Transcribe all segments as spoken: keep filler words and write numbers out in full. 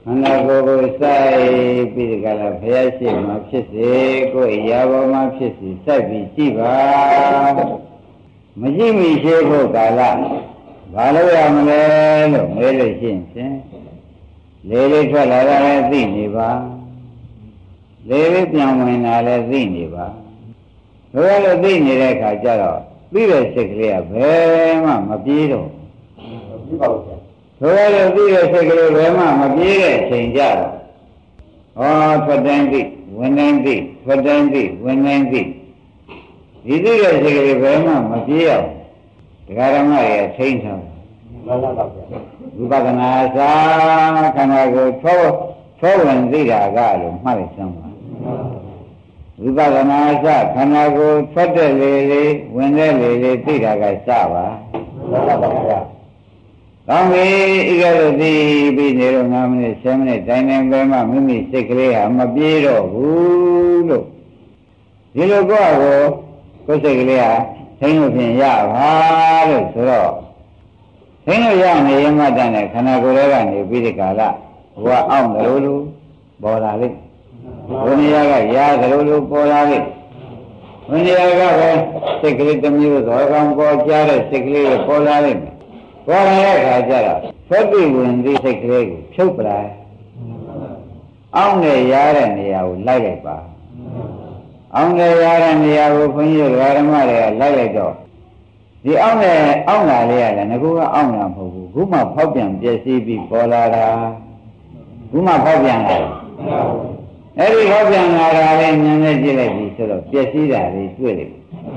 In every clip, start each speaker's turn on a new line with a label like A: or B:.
A: ခန္ဓာကိုယ်ကိုစိုက်ပြီးဒီကလာဘုရားရှိမှဖြစ်စေကိုယ်ရာပေါ်မှာဖြစ်စီစိုက်ပြီးကြည့်ပါမကြည့်မိရှိဖို့ကာလဘာလို့ရမလဲလို့မေးလို့ရှိရင်လေလေးထွက်လာတာလည်းသိနေပါလေလေးပြန်ဝင်လာလည်းသိနေပါဒါကြလို့သိနေတဲ့အခါကျတော့သိတဲ့စိတ်ကလေးကဘယ်မှမပြေးတော့ဘူးဒါကြလို့သိတဲ့စိတ်ကလေးဘယ်မှမပြေးတဲ့အချိန်ကျတော့ဟောထွက်တိုင်းသိဝင်တိုင်းသိထွက်တိုင်းသိဝင်တိုင်းသိဒီသိတဲ့စိတ်ကလေးဘယ်မှမပြေးအောင်တရားဓမ္မတွေထိန်းထားမှန်ပါပါဝိပဿနာသာခန္ဓာကိုယ်ထောထောဝင်သိတာကလို့မှတ်လိုက်စမ်းပါဝိပဿနာသာခန္ဓာကိုယ်ထွက်တဲ့လေလေဝင်တဲ့လေလေသိတာကစပါမှန်ပါပါကောင်းပြီဤကဲ့သို့သိပြီးနေတော့၅မိနစ်ဆယ်မိနစ်တိုင်းတိုင်းပဲမှမိမိစိတ်ကလေးဟာမပြေးတော့ဘူးလို့ဒီလိုကိုယ့်ကိုကိုယ်စိတ်ကလေးဟာသိလို့ဖြင့်ရပါလို့ဆိုတော့သိလို့ရနေရမှတန်တဲ့ခန္ဓာကိုယ်တွေကနေပြီးဒီကာလဘဝအောင်တယ်လို့ပေါ်လာလိမ့်ဝိနည်းကရားတယ်လို့ပေါ်လာလိမ့်ဝိနည်းကပဲစိတ်ကလေးတစ်မျိုးသောကောင်ပေါ်ကြတဲ့စိတ်ကလေးပေါ်လာလိမ့်မယ်ပေါ်လာတဲ့အခါကျတော့သတ္တိဝင်သည့်စိတ်ကလေးကိုဖြုတ်ပလိုက်အောင်နဲ့ရားတဲ့နေရာကိုလိုက်လိုက်ပါအောင်နဲ့ရားတဲ့နေရာကိုခွန်ကြီးဓမ္မတွေကလိုက်လိုက်တော့ဒီအောင်နဲ့အောင်းလာလေးရတယ်ငါကအောင်းတာမဟုတ်ဘူးခုမှဖောက်ပြန်ပြည့်စည်ပြီးပေါ်လာတာခုမှဖောက်ပြန်လာတယ်အဲ့ဒီဖောက်ပြန်လာတာလေးဉာဏ်နဲ့ကြည့်လိုက်ပြီဆိုတော့ပြည့်စည်တာလေးတွေ့တယ်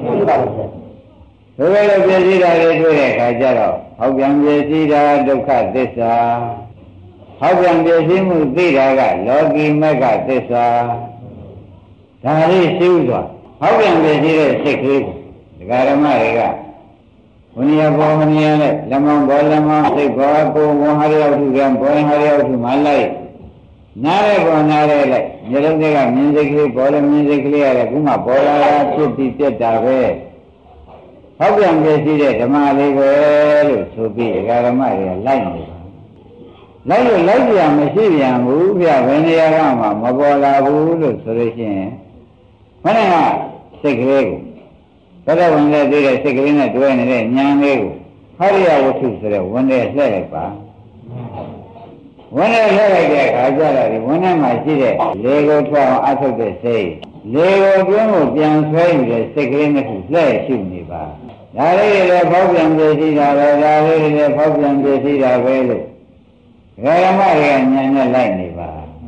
A: ဒါပဲလို့ပြည့်စည်တာလေးတွေ့တဲ့အခါကျတော့ဖောက်ပြန်ပြည့်စည်တာဒုက္ခသစ္စာဖောက်ပြန်ပြည့်စည်မှုသိတာကလောကီမဂ္ဂသစ္စာဒါလေးရှင်းသွားဖောက်ပြန်ပြည့်စည်တဲ့စိတ်ကလေးဒကာဓမ္မတွေကဝိနည်းဘောမနည်းနဲ့လက်မောင်းဘောလက်မောင်းစိတ်ဘောကိုဝဟရရောက်သူကဘောဟရရောက်သူမှလိုက်နားရဲဘောနားရဲလိုက်မျက်လုံးတွေကမြင်စိတ်ကလေးဘောလည်းမြင်စိတ်ကလေးရတယ်ခုမှပေါ်လာတာဖြစ်ပြီးပြတ်တာပဲဟောက်ပြန်ပြည့်စည်တဲ့ဓမ္မလေးပဲလို့ဆိုပြီးဒကာဓမ္မတွေကလိုက်နေပါလိုက်လို့လိုက်ပြန်မရှိပြန်ဘူးဗျဘယ်နေရာကမှမပေါ်လာဘူးလို့ဆိုလို့ရှိရင်မနေ့ကစိတ်ကလေးကိုဘယ်တော့ဝင်လဲသိတဲ့စိတ်ကလေးနဲ့တွဲနေတဲ့ဉာဏ်လေးကိုဟရိယဝတ္ထုဆိုတဲ့ဝင်တဲ့လှည့်လိုက်ပါဝင်တဲ့လှည့်လိုက်တဲ့အခါကျတော့ဒီဝင်ထဲမှာရှိတဲ့လေကိုထွက်အောင်အထုတ်တဲ့စိတ်လေကိုတွင်းကိုပြန်ဆွဲယူတဲ့စိတ်ကလေးနဲ့လှည့်ရှုနေပါဒါလေးတွေလည်းဖောက်ပြန်ပြည့်စည်တာပဲဒါလေးတွေလည်းဖောက်ပြန်ပြည့်စည်တာပဲလို့ဓမ္မတွေကဉာဏ်နဲ့လိုက်နေပါ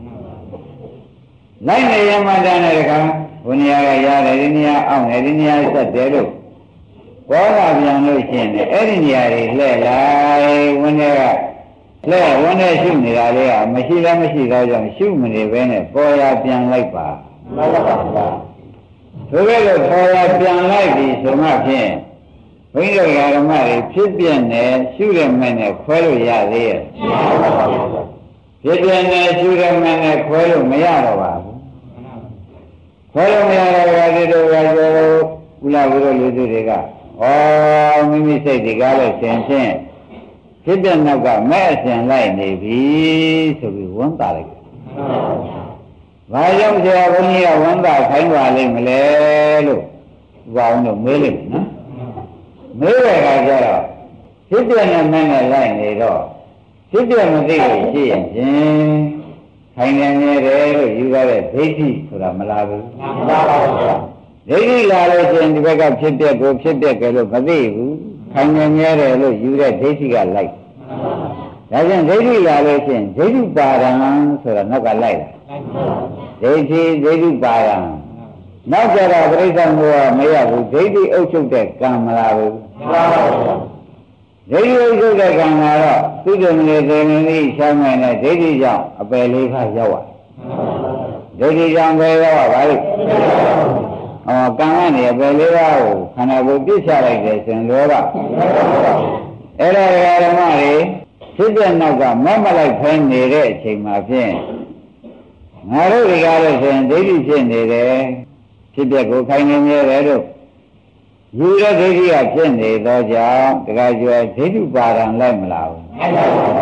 A: လိုက်နေရမှတန်းတဲ့အခါဘုနေရာကရတယ်ဒီနေရာအောင်တယ်ဒီနေရာဆက်တယ်လို့ပေါ်လာပြန်လို့ရှိရင်အဲ့ဒီနေရာတွေလှည့်လိုက်ဝန်းထဲကလှည့်ဝန်းထဲရှုနေတာလေးကမရှိလည်းမရှိတော့ကြောင့်ရှုမနေဘဲနဲ့ပေါ်ရပြန်လိုက်ပါမှန်ပါပါဆိုကြလို့ပေါ်ရပြန်လိုက်ပြီဆိုမှဖြင့်ဘုန်းကြီးတို့ဓမ္မတွေဖြစ်ပြနေရှုရမယ်နဲ့ခွဲလို့ရသေးရဲ့ဖြစ်ပြနေရှုရမယ်နဲ့ခွဲလို့မရတော့ပါဘူးခွဲလို့မရတော့ပါဒီတို့ကပြောကုလဘုရားလူတွေတွေကဩမိမိစိတ်တွေကလည်းဆင်ဖြင့်ဖြစ်တဲ့နောက်ကမဲ့အစဉ်လိုက်နေပြီဆိုပြီးဝန်တာလိုက်။ဘာကြောင့်ဆရာဘုန်းကြီးကဝန်တာခိုင်းပါလိမ့်မလဲလို့ဘာအောင်လို့မေးလိုက်နော်။မေးတဲ့အခါကျတော့ဖြစ်တဲ့နဲ့မဲ့နဲ့လိုက်နေတော့ဖြစ်တဲ့မသိလို့ရှိရင်ဖြင့်ခိုင်းနေနေတယ်လို့ယူရတဲ့ဒိဋ္ဌိဆိုတာမလားဘူး။မလားပါဘူး။ဒိဋ္ဌိလာလို့ရှိရင်ဒီဘက်ကဖြစ်တဲ့ကိုဖြစ်တဲ့ကလို့မသိဘူးခိုင်နေနေတယ်လို့ယူတဲ့ဒိဋ္ဌိကလိုက်ဒါကြောင့်ဒိဋ္ဌိလာလို့ရှိရင်ဒိဋ္ဌိပါဒံဆိုတာနောက်ကလိုက်လာဒိဋ္ဌိဒိဋ္ဌိပါဒံနောက်ကြတော့ပြိဿမောမရဘူးဒိဋ္ဌိအုပ်ချုပ်တဲ့ကံမလားဘူးဒိဋ္ဌိအုပ်ချုပ်တဲ့ကံကတော့သုတ္တမလေသေမင်းကြီးချမ်းမယ်နဲ့ဒိဋ္ဌိကြောင့်အပယ်လေးခါရောက်သွားဒိဋ္ဌိကြောင့်ပဲရောက်ပါလိမ့်อ๋อกรรมကနေအပယ်လေးပါးကိုခန္ဓာကိုယ်ပြစ်ချလိုက်တယ်ဆိုရင်လောဘအဲ့ဒါဓမ္မတွေဖြစ်တဲ့နောက်ကမမလိုက်ဖဲနေတဲ့အချိန်မှာဖြင့်ငါတို့ဒီကားလို့ဆိုရင်ဒိဋ္ဌိဖြစ်နေတယ်ဖြစ်တဲ့ကိုခိုင်နေနေတယ်လို့ယူတဲ့ဒိဋ္ဌိကဖြစ်နေသောကြောင့်တခါကျွဲဒိဋ္ဌိပါဒံလိုက်မလားဘူးဒ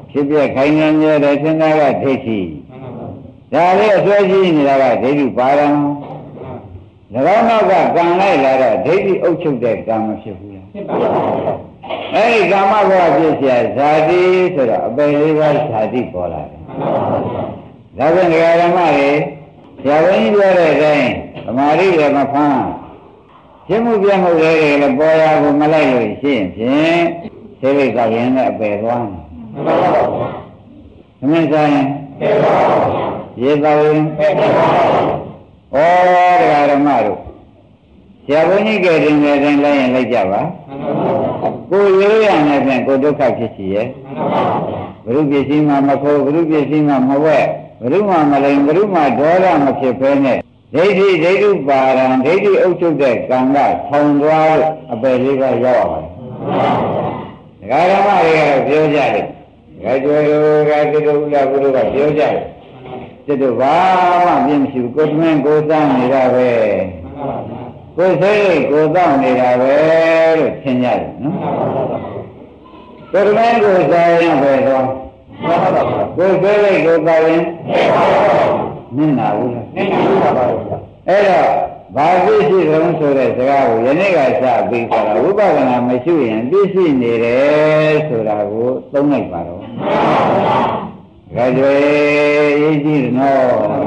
A: ဖြစ်ပြခိုင်နေရတဲ့သင်္သာကဒိဋ္ဌိဒါလေးအစွဲကြီးနေတာကဒိဋ္ဌိပါရံ၎င်းနောက်ကကံလိုက်လာတော့ဒိဋ္ဌိအုပ်ချုပ်တဲ့ကံမဖြစ်ဘူးလားဖြစ်ပါဘူးအဲဒီကာမဘဝဖြစ်เสียဇာတိဆိုတော့အပယ်လေးပါးဇာတိပေါ်လာတယ်ဒါဖြင့်ဓမ္မတွေဆရာဝန်ကြီးပြောတဲ့အတိုင်းသမာဓိလည်းမဖမ်းရှင်းမှုပြမှုတွေလည်းပေါ်ရကိုမလိုက်လို့ရှိရင်ဖြင့်သိလိကရင်နဲ့အပယ်သွားတယ်သမင်းဆိုင်ရေတော်ရင်ဩတရားဓမ္မတို့ဆရာဘုန်းကြီးကတည်းကတိုင်းလိုက်ရင်လိုက်ကြပါကိုရိုးရနေဖြင့်ကိုဒုက္ခဖြစ်စီရဲ့ဘုရုပစ္စည်းမှမခိုးဘုရုပစ္စည်းမှမဝဲဘုရုမှမလိမ်ဘုရုမှဒေါသမဖြစ်ဖဲနဲ့ဒိဋ္ဌိဒိဋ္ဌုပါရံဒိဋ္ဌိအုပ်ချုပ်တဲ့ကံကထောင်သွားလို့အပယ်လေးပါးရောက်ပါတယ်ဒကာဓမ္မတွေကတော့ပြောကြတယ်ဒကာကျွယ်တို့ဒကာတိတုဥလာဘုရားကပြောကြတယ်တိတုဘာမှပြင်းမရှိဘူးကိုယ်တွင်ကိုယ်စားနေတာပဲကိုယ်စိတ်ကိုယ်သောနေတာပဲလို့ထင်ကြတယ်နော်ကိုယ်တွင်ကိုယ်စားရင်ပဲတော့ကိုယ်စိတ်ကိုယ်သောရင်နင့်နာဘူးလားနင့်နာပါဘူးအဲ့တော့ဘာသိရှိတုံးဆိုတဲ့စကားကိုယနေ့ကစပြီးဆိုတာဝိပဿနာမရှိရင်သိရှိနေတယ်ဆိုတာကိုသုံးလိုက်ပါတော့ဒါကြွေရေးကြည့်နော်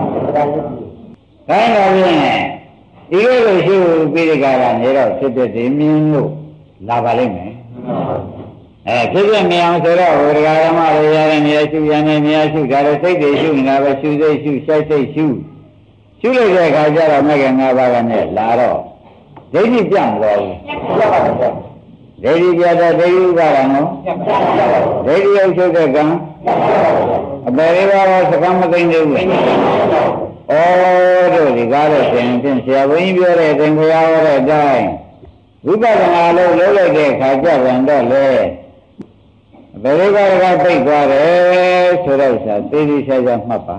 A: တိုင်းတော်ဖြင့်ဒီလိုလိုရှိပြီးဒီကရနေတော့ဖြစ်ဖြစ်ဒီမြင်းလို့လာပါလိမ့်မယ်အဲဖြစ်ဖြစ်မြင်အောင်ဆိုတော့ဝိရဂဓမ္မတွေရတဲ့နေရာရှုရတဲ့နေရာရှုဒါလည်းစိတ်တွေရှုနေတာပဲရှုစိတ်ရှုစိုက်စိတ်ရှုရှုလိုက်တဲ့အခါကျတော့မဲ့ကငါးပါးကနဲ့လာတော့ဒိဋ္ဌိပြန့်သွားဘူးပြပါတော့ဒိဋ္ဌိပြတဲ့ဒိဋ္ဌိဥပါဒံကိုဒိဋ္ဌိအုပ်ချုပ်တဲ့ကံအပေလေးပါးတော့စကားမသိနေဘူးဩတို့ဒီကားလို့ရှင်ဖြင့်ဆရာဘုန်းကြီးပြောတဲ့သင်္ခါရဟောတဲ့အတိုင်းဝိပဿနာလို့လုပ်လိုက်တဲ့အခါကျပြန်တော့လေအပေလေးပါးကသိသွားတယ်ဆိုတော့ဆရာသိသိချာချာမှတ်ပါ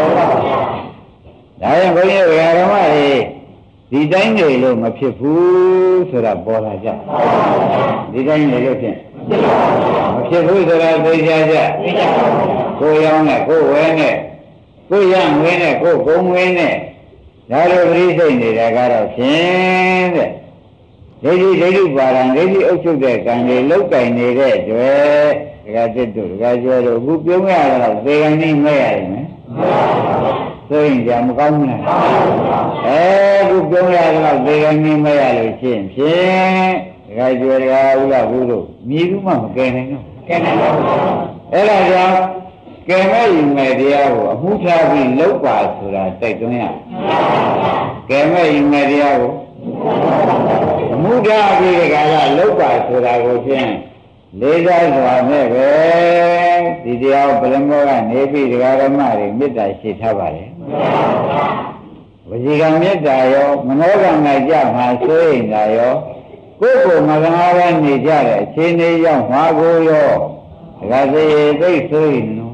A: ဒါရင်ဘုန်းကြီးဓမ္မတွေဒီတိုင်းနေလို့မဖြစ်ဘူးဆိုတာပေါ်လာကြဒီတိုင်းနေလို့ဖြင့်မဖြစ်ဘူးဆိုတာသိကြကြကိုရောင်းနဲ့ကိုဝဲနဲ့ကိုရငွေနဲ့ကိုဂုံငွေနဲ့ဒါလိုပရိစိတ်နေတာကတော့ဖြင့်တဲ့ဒိဋ္ဌိဒိဋ္ဌုပါရံဒိဋ္ဌိအုပ်ချုပ်တဲ့ကံတွေလောက်ကင်နေတဲ့အတွက်ဒကာတစ်တို့ဒကာကျွဲတို့အခုပြုံးရတော့သေကံကြီးမဲ့ရတယ်မယ်ဆိုရင်ကြာမကောင်းဘူးလားအဲခုပြုံးရတော့သေကံကြီးမဲ့ရလို့ရှိရင်ဖြင့်ဒကာကျွဲဒကာဥလာဘူးတို့မြည်ဘူးမှမကယ်နိုင်တော့ကယ်နိုင်ပါဘူးအဲ့ဒါကြောင့်ကယ်မဲ့ယူမဲ့တရားကိုအမှုထားပြီးလောက်ပါဆိုတာတိုက်တွန်းရကယ်မဲ့ယူမဲ့တရားကိုအမှုထားပြီးဒီကကလောက်ပါဆိုတာကိုဖြင့်လေးစားစွာနဲ့ပဲဒီတရားပရမောကနေပြီးဒကာဓမ္မတွေမေတ္တာရှိထားပါတယ်ဝစီကံမေတ္တာရောမနောကံ၌ကြမှာဆိုရင်သာရောကိုယ်ကိုမကနာပဲနေကြတဲ့အခြေအနေရောက်မှာကိုရောဒကာစေသိဆိုရင်နော်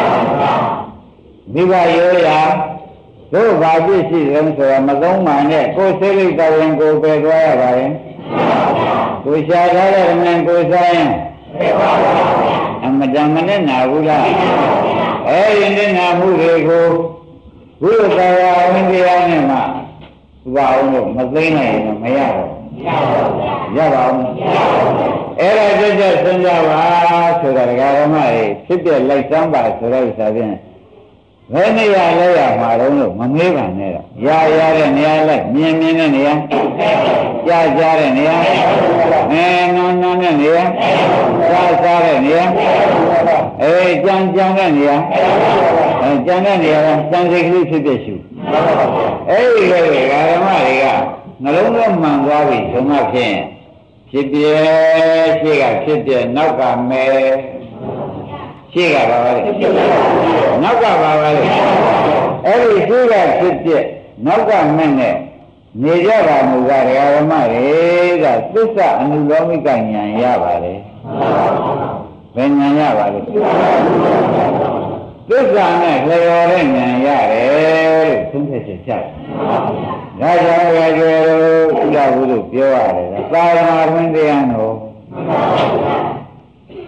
A: မိဘရိုးရာတို့ဘာဖြစ်ရှိတယ်ဆိုတာမသုံးမှနဲ့ကိုယ်စိတ်လိုက်တော်ရင်ကိုယ်ပဲသွားရပါရင်ကိုယ်ရှားထားတဲ့မင်းကိုယ်ဆိုင်ရင်အမတန်မနဲ့နာဘူးလားအဲဒီနဲ့နာမှုတွေကိုဘုရားတရားဝင်တရားနဲ့မှသူပါအောင်လို့မသိနိုင်ရင်မရတော့ရပါဘူးအဲ့ဒါကြက်ကြက်စဉ်းစားပါဆိုတာဓမ္မတွေဖြစ်ပြလိုက်စမ်းပါဆိုတဲ့ဥစ္စာဖြင့်ဘယ်နေရာလဲရမှာတော့လို့မမေးပါနဲ့တော့ရရတဲ့နေရာလဲမြင်မြင်တဲ့နေရာကြားကြားတဲ့နေရာအဲနန်းနန်းတဲ့နေရာစားစားတဲ့နေရာအဲကြံကြံတဲ့နေရာအဲကြံတဲ့နေရာကစံစိတ်ကလေးဖြစ်ဖြစ်ရှုအဲဒီလေဓမ္မတွေကနှလုံးသွင်းမှန်သွားပြီဆိုမှဖြင့်ဖြစ်ပြရှိကဖြစ်ပြနောက်ကမဲရှိကပါပါလေနောက်ကပါပါလေအဲ့ဒီရှိကဖြစ်ပြနောက်ကမဲ့နဲ့နေကြပါမူကဓမ္မတွေကသစ္စာအနုလောမိကဉာဏ်ရပါလေဘယ်ဉာဏ်ရပါလဲသစ္စာနဲ့လျော်တဲ့ဉာဏ်ရတယ်လို့သုံးချက်ချက်ချတယ်ဒါကြောင့်ရကြလို့ဥဒ္ဒဘုဒ္ဓပြောရတယ်သာသနာ့ဝင်တရားတော်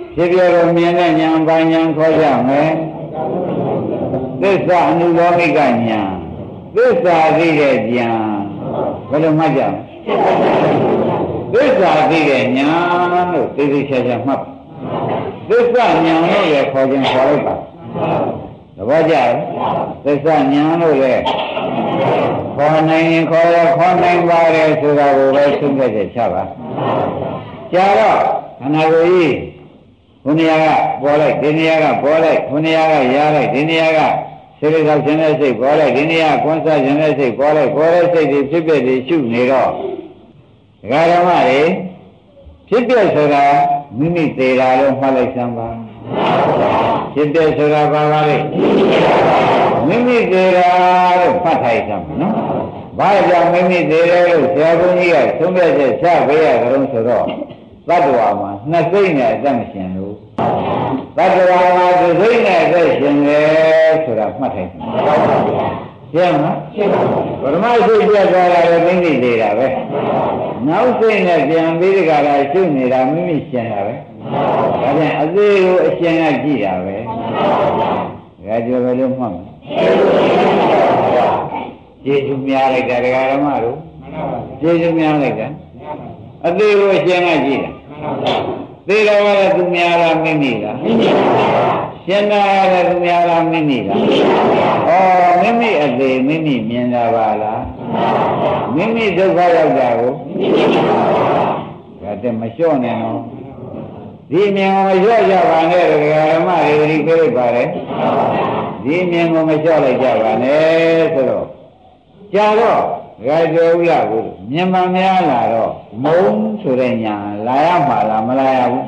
A: ဖြစ်ပြတော့မြင်တဲ့ဉာဏ်ပိုင်းဉာဏ်ခေါ်ကြမယ်သစ္စာအနုလောမိကဉာဏ်သစ္စာသိတဲ့ဉာဏ်ဘယ်လိုမှတ်ကြသစ္စာသိတဲ့ဉာဏ်လို့သိသိချာချာမှတ်သစ္စာဉာဏ်လို့လည်းခေါ်ခြင်းခေါ်လိုက်ပါသဘောကျသစ္စာဉာဏ်လို့လည်းခေါ်နိုင်ရင်ခေါ်ရခေါ်နိုင်ပါတယ်ဆိုတာကိုပဲသိခဲ့ချက်ချပါကြာတော့ခန္ဓာကိုယ်ကြီးခုနေရာကပေါ်လိုက်ဒီနေရာကပေါ်လိုက်ခုနေရာကရားလိုက်ဒီနေရာကစေတသောခြင်းတဲ့စိတ်ပေါ်လိုက်ဒီနေရာကွန်းစားခြင်းတဲ့စိတ်ပေါ်လိုက်ပေါ်တဲ့စိတ်တွေဖြစ်ဖြစ်တွေရှုနေတော့ဒကာဓမ္မတွေဖြစ်ဖြစ်ဆိုတာမိမိသေးတာလို့မှတ်လိုက်စမ်းပါဖြစ်ဖြစ်ဆိုတာဘာပါလဲမိမိသေးတာလို့မှတ်ထိုက်စမ်းပါနော်ဘာကြောင့်မိမိသေးတယ်လို့ဆရာဘုန်းကြီးကသုံးပြချက်ချပေးရကြလို့ဆိုတော့သတ္တဝါမှာနှစ်စိတ်နဲ့အသက်မရှင်လို့သတ္တဝါမှာတစ်စိတ်နဲ့အသက်ရှင်တယ်ဆိုတာမှတ်ထိုက်ရှင်းမလားရှင်းပါဘူးပရမရှိပြတ်သွားတာလည်းသိသိသေးတာပဲနောက်စိတ်နဲ့ပြန်ပြီးဒီကလာရှုနေတာမိမိရှင်တာပဲဒါပြန်အသေးကိုအရှင်ကကြည့်တာပဲဒါကြောပဲလို့မှတ်မယ်ကျေးဇူးများလိုက်တာဒကာဓမ္မတို့ကျေးဇူးများလိုက်တာအသေးကိုအရှင်ကကြည့်တာသေတော်ကလည်းသူများလားမိမိလားမိမိပါရှင်နာလည်းသူများလားမိမိလားဩမိမိအသေးမိမိမြင်တာပါလားမိမိဒုက္ခရောက်တာကိုမိမိပါဒါတည်းမလျှော့နဲ့နော်ဒီမြင်ကိုမလျှော့ကြပါနဲ့ဒကာဓမ္မတွေဒီပြိပါလေဒီမြင်ကိုမလျှော့လိုက်ကြပါနဲ့ဆိုတော့ကြာတော့ဒကာကျော်ဦးရကိုမြင်မှများလာတော့မုံဆိုတဲ့ညာလာရမှာလားမလာရဘူး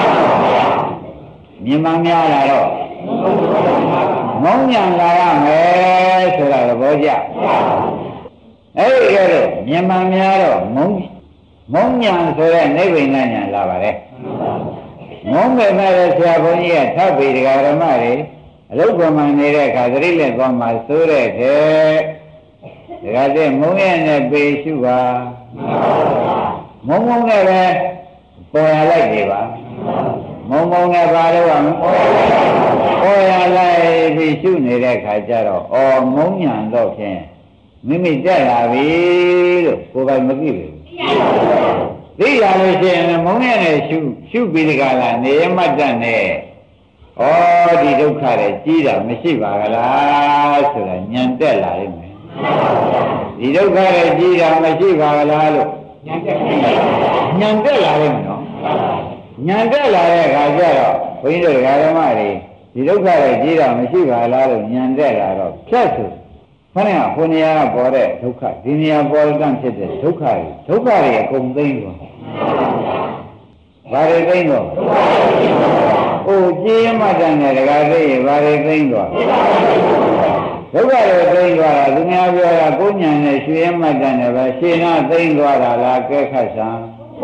A: မြင်မှများလာတော့မုံညာလာရမယ်ဆိုတာသဘောကျအဲ့ဒီကဲတော့မြင်မှများတော့မုံမုံညာဆိုတဲ့နိဗ္ဗာန်ညာလာပါတယ်မုံပဲမဲ့ဆရာဘုန်းကြီးကထပ်ပြီးဒကာဓမ္မတွေအလုတ်ကမှနေတဲ့အခါသတိလက်သွားမှစိုးတဲ့တဲ့ဒါကြတဲ့မုံရဲ့နဲ့ပေရှုပါမုံမုံနဲ့ပဲပေါ်ရလိုက်နေပါမုံမုံနဲ့ပါတော့ပေါ်ရလိုက်ပြီးရှုနေတဲ့ခါကျတော့အော်မုံညာတော့ဖြင့်မိမိတက်လာပြီလို့ကိုယ်ပိုင်မသိဘူးသိရလို့ရှိရင်မုံရဲ့နဲ့ရှုရှုပြီးဒီကလာနေရမှတ်တတ်နဲ့ဩဒီဒုက္ခတွေကြီးတာမရှိပါကလားဆိုတာညံတက်လာလိမ့်မယ်ဒီဒုက္ခရဲ့ကြီးတာမရှိပါလားလို့ညံတက်ညံတက်လာလိမ့်မယ်နော်ညံတက်လာတဲ့အခါကျတော့ဘုန်းကြီးတို့ဓမ္မတွေဒီဒုက္ခရဲ့ကြီးတာမရှိပါလားလို့ညံတက်လာတော့ဖြတ်ဆိုခဏကဟိုနေရာကပေါ်တဲ့ဒုက္ခဒီနေရာပေါ်တဲ့ဖြစ်တဲ့ဒုက္ခတွေဒုက္ခတွေအကုန်သိမ့်သွားဘာတွေသိမ့်တော့ဟိုကြေးမှတ်တဲ့နဲ့တကားသိရင်ဘာတွေသိမ့်သွားဒုက္ခတွေသိမ့်သွားတာသူများပြောတာကိုညာနဲ့ရွှေရမှတ်တဲ့နဲ့ပဲရှင်းနာသိမ့်သွားတာလားကဲခတ်ဆံ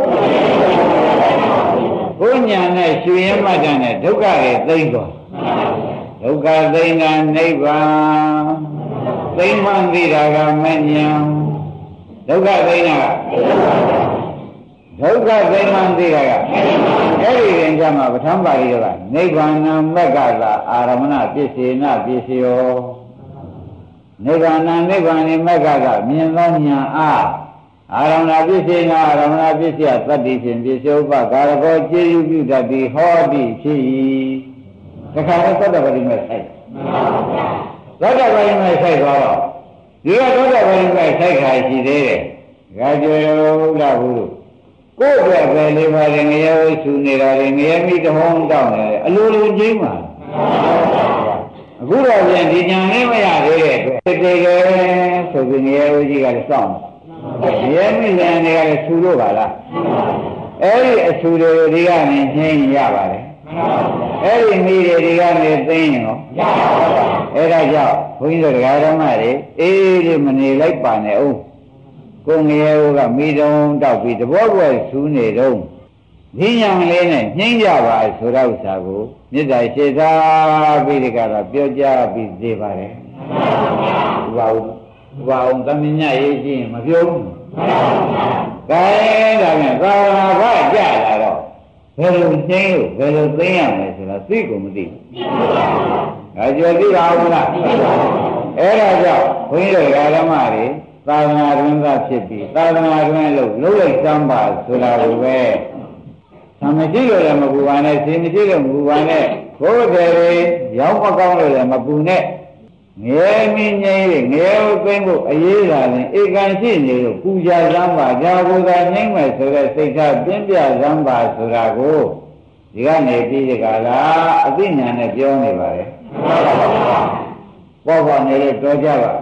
A: ကိုညာနဲ့ရွှေရမှတ်တဲ့နဲ့ဒုက္ခတွေသိမ့်သွားဒုက္ခသိမ့်တာနိဗ္ဗာန်သိမ့်မှန်သိတာကမဉ္ဇဉ်ဒုက္ခသိမ့်တာဒုက္ခသိမ့်မှန်သိတာကအဲ့ဒီရင်ကြမှာပဋ္ဌာန်းပါဠိတော်ကနိဗ္ဗာန်မက္ကသာအာရမဏပစ္စေနပစ္စယောနိဗ္ဗာန်နိဗ္ဗာန်မက္ကသာမြင်သောဉာဏ်အားအာရမဏပစ္စေနအာရမဏပစ္စယသတ္တိဖြင့်ပစ္စေဥပကာရကောကျေယူပြုတတ်သည်ဟောတိဖြစ်၏တခါတော့သတ္တပတိမဲ့ဆိုင်သတ္တပတိမဲ့ဆိုင်သွားတော့ဒီကသတ္တပတိမဲ့ဆိုင်ခါရှိသေးတယ်။ဒါကြောင့်လာဘူးလို့ကိုယ့်အတွက်ပဲလေးပါးငရဲဝိစုနေတာငရဲမိတဟောင်းတောင်းနေတယ်အလိုလိုချင်းပါအခုတော့ပြန်ဒီညာလေးမရသေးတဲ့အတွက်တကယ်ဆိုပြီးငရဲဝိကြီးကလည်းစောင့်ငရဲမိလည်းတွေကလည်းဆူလို့ပါလားအဲ့ဒီအဆူတွေဒီကနေနှင်းရပါတယ်အဲ့ဒီမိတွေဒီကနေသိရင်ရောရပါဘူးအဲ့ဒါကြောင့်ဘုန်းကြီးတို့တရားဓမ္မတွေအေးဒီမနေလိုက်ပါနဲ့ဦးကိုငရဲဦးကမိတုံးတောက်ပြီးတဘောကွယ်ဆူးနေတော့ဒီညာလေးနဲ့နှိမ့်ကြပါဆိုတော့ဥစ္စာကိုမေတ္တာရှိသားပြီးဒီကတော့ပြောကြပြီးသေးပါတယ်ဥပါဥပါအောင်သမညရေးကြည့်ရင်မပြောဘူးကဲဒါပြန်သာဘာကြလာတော့ဘယ်လိုကျင်းလို့ဘယ်လိုသိရမယ်ဆိုတာသိကုန်မသိဘူး။ဒါကြောင့်သိပါဦးလား။အဲ့ဒါကြောင့်ဘုန်းကြီးတို့ဓမ္မတွေသာသနာ့တွင်သာဖြစ်ပြီးသာသနာ့တွင်လို့လုံးလိုက်စမ်းပါဆိုတာကိုပဲသံမရှိလို့လည်းမပူပါနဲ့ရှင်မရှိလို့မပူပါနဲ့ဘုရားတွေရောင်းမကောင်းလို့လည်းမပူနဲ့ငယ်မင်းငယ်ငယ်ကိုသိမ့်ဖို့အရေးလာရင်ဧကန်ရှိနေလို့ပူကြစမ်းပါကြာကိုယ်သာငြိမ့်မယ်ဆိုတဲ့စိတ်ထားပြင်းပြစမ်းပါဆိုတာကိုဒီကနေပြီးဒီကလာအသိဉာဏ်နဲ့ပြောနေပါလေပေါ်ပေါ်နေလို့တော်ကြပါ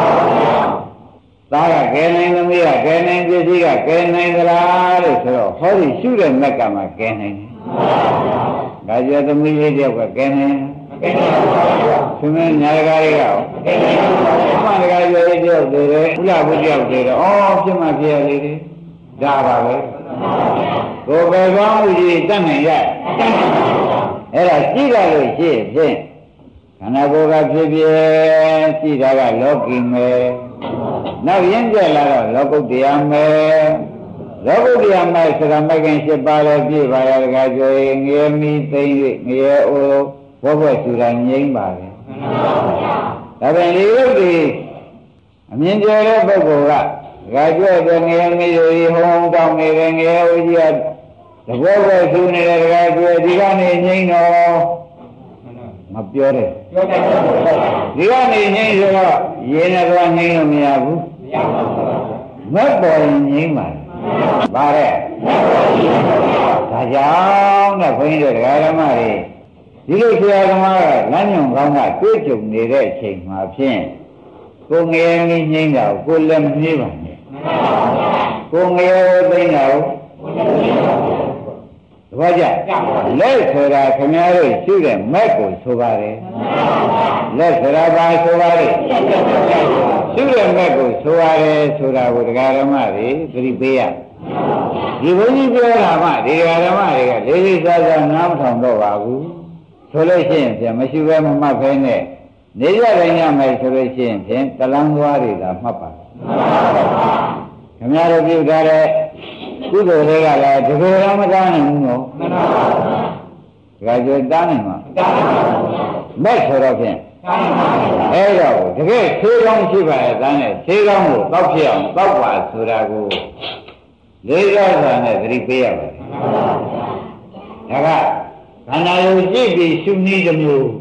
A: သားကကဲနိုင်သမီးကကဲနိုင်ပစ္စည်းကကဲနိုင်သလားလို့ဆိုတော့ဟောဒီရှုတဲ့မက်ကမှကဲနိုင်တယ်ဒါကြောင့်သမီးလေးတယောက်ကကဲနိုင်သူမင်းညာကားတွေကရောအမှန်တကယ်ပြောရတဲ့တည်းတယ်ဥလာဘုရားတည်းတယ်အော်ဖြစ်မှဖြစ်ရလေတယ်ဒါပါပဲကိုယ်ပဲကောင်းမှုကြီးတတ်နိုင်ရအဲ့ဒါကြည့်ရလို့ရှိဖြင့်ခန္ဓာကိုယ်ကဖြစ်ဖြစ်ကြည့်တာကလောကီမယ်နောက်ရင်းပြလာတော့လောကုတ္တရာမယ်လောကုတ္တရာမယ်ဆိုတာမကင်၈ပါးလည်းပြည့်ပါရတကားကြွေငရေမီသိမ့်၍ငရေအိုဘောဘွက်ဆူတာငြိမ့်ပါလေဒါပေမဲ့ဒီရုပ်ဒီအမြင်ကျတဲ့ပုဂ္ဂိုလ်ကတကားကြွတဲ့ငရေမီတွေဟုံးတောင်းနေတဲ့ငရေအိုကြီးကတဘောဘွက်ဆူနေတဲ့တကားကြွဒီကနေငြိမ့်တော့မပြောတဲ့ဒီကနေငြိမ့်ဆိုတော့ရေနဲ့တော့ငြိမ့်လို့မရဘူးမက်ပေါ်ရင်ငြိမ့်ပါဗါတဲ့ဒါကြောင့်နဲ့ခွင်းတို့ဓမ္မတွေဒီလိုဆရာသမားကလမ်းညွန်ကောင်းကတွေးကြုံနေတဲ့အချိန်မှာဖြင့်ကိုငယ်ငယ်ငြိမ့်တာကိုလည်းမနှေးပါနဲ့ကိုငယ်သိမ့်တာကိုသဘောကျလက်ဆိုတာခင်ဗျားတို့ရှုတဲ့မက်ကိုဆိုပါတယ်လက်ဆိုတာဘာဆိုပါလဲရှုတဲ့မက်ကိုဆိုရတယ်ဆိုတာကိုတရားဓမ္မတွေသတိပေးရဒီဘုန်းကြီးပြောတာမှဒီတရားဓမ္မတွေကလေးလေးစားစားနားမထောင်တော့ပါဘူးဆိုလို့ရှိရင်ပြန်မရှိပဲမမှတ်ဖဲနဲ့နေရတိုင်းရမယ်ဆိုလို့ရှိရင်ဖြင့်တလန်းသွားတွေသာမှတ်ပါခင်ဗျားတို့ပြုထားတဲ့ကုသိုလ်တွေကလည်းတကယ်တော့မတားနိုင်ဘူးနော်မှန်ပါပါဘုရားဒါကြွတားနိုင်မှာတားနိုင်ပါဘူးမဲ့ဆိုတော့ဖြင့်တားနိုင်ပါဘူးအဲ့တော့တကယ်သေးကောင်းရှိပါရဲ့တန်းနဲ့သေးကောင်းကိုတောက်ဖြစ်အောင်တောက်ပါဆိုတာကိုလေးစားစွာနဲ့သတိပေးရပါတယ်ဒါကခန္ဓာကိုကြည့်ပြီးရှုနည်းတစ်မျိုး